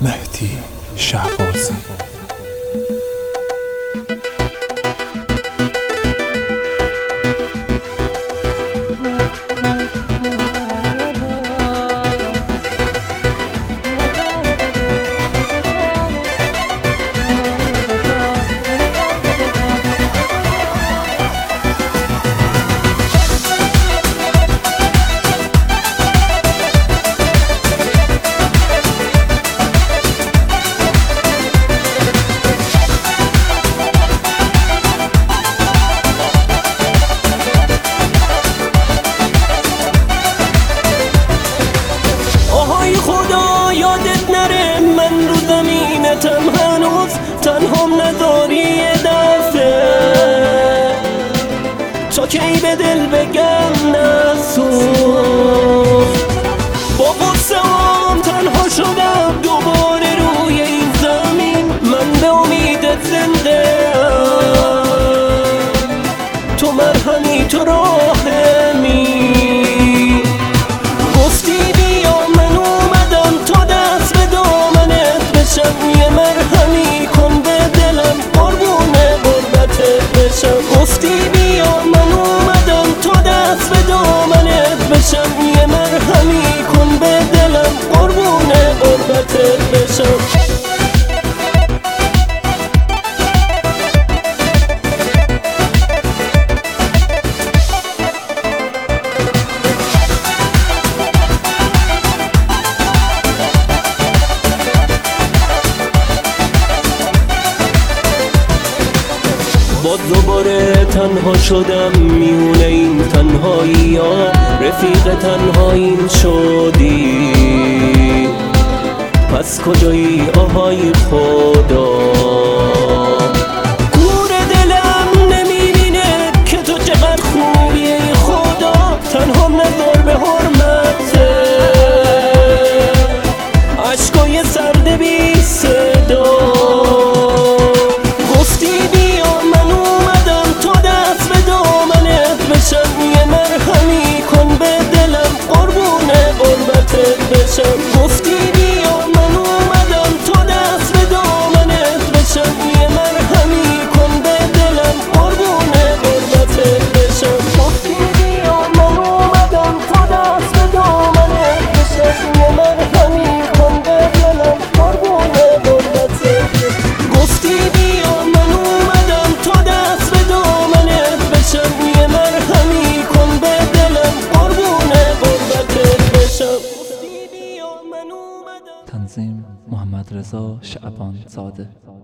مهدی شهبازی. خدا یادت نره من رو زمینتم هنوز تنهام نداری یه دفعه تا کی به دل بگم نسوز. با قصه هم تنها شدم دوباره روی این زمین، من به امیدت زنده تو مرهمی تو راهمی. یه مرهمی کن به دلم قربونه غربتت بشم. گفتی بیا من اومدم تو دست به دامنت بشم. یه مرهمی کن به دلم قربونه غربتت بشم. با دوباره تنها شدم میونه این تنهایی ها، رفیق تنهاییم شدی پس کجایی آهای خدا؟ گور دلم نمیبینه که تو چقدر خوبی ای خدا، تنها نذار به حرمته عشقای سرد بی صدا. یه مرهمی کن به دلم قربونه غربتت بشم. گفتی بیا من اومدم تو دست به دامنت بشم. یه مرهمی کن به دلم قربونه غربتت بشم. گفتی بیا من اومدم تو دست به دامنت بشم. یه مرهمی کن به دلم قربونه غربتت بشم. گفتی بیا من اومدم تو دست به دامنت بشم. یه مرهمی کن به دلم قربونه غربتت بشم. تنظیم محمد رضا شعبان زاده.